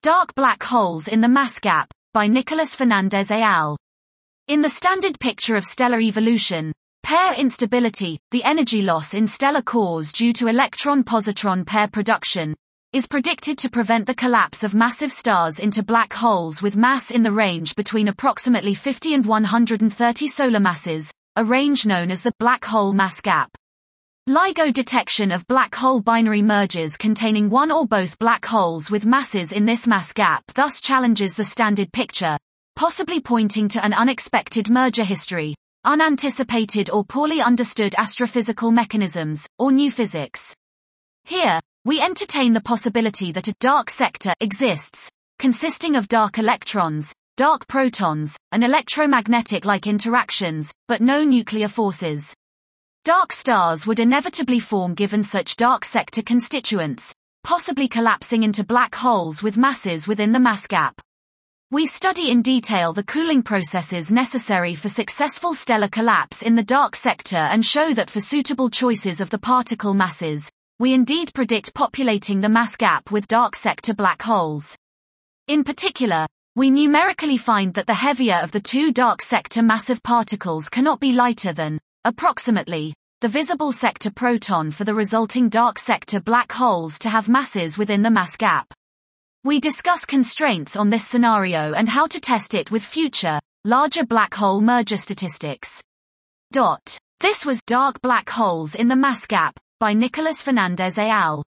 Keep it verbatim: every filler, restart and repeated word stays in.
Dark Black Holes in the Mass Gap, by Nicolas Fernandez et al. In the standard picture of stellar evolution, pair instability, the energy loss in stellar cores due to electron-positron pair production, is predicted to prevent the collapse of massive stars into black holes with mass in the range between approximately fifty and one hundred thirty solar masses, a range known as the black hole mass gap. LIGO detection of black hole binary mergers containing one or both black holes with masses in this mass gap thus challenges the standard picture, possibly pointing to an unexpected merger history, unanticipated or poorly understood astrophysical mechanisms, or new physics. Here, we entertain the possibility that a dark sector exists, consisting of dark electrons, dark protons, and electromagnetic-like interactions, but no nuclear forces. Dark stars would inevitably form given such dark sector constituents, possibly collapsing into black holes with masses within the mass gap. We study in detail the cooling processes necessary for successful stellar collapse in the dark sector and show that for suitable choices of the particle masses, we indeed predict populating the mass gap with dark sector black holes. In particular, we numerically find that the heavier of the two dark sector massive particles cannot be lighter than, approximately, the visible sector proton for the resulting dark sector black holes to have masses within the mass gap. We discuss constraints on this scenario and how to test it with future, larger black hole merger statistics. Dot. This was Dark Black Holes in the Mass Gap, by Nicolas Fernandez et al.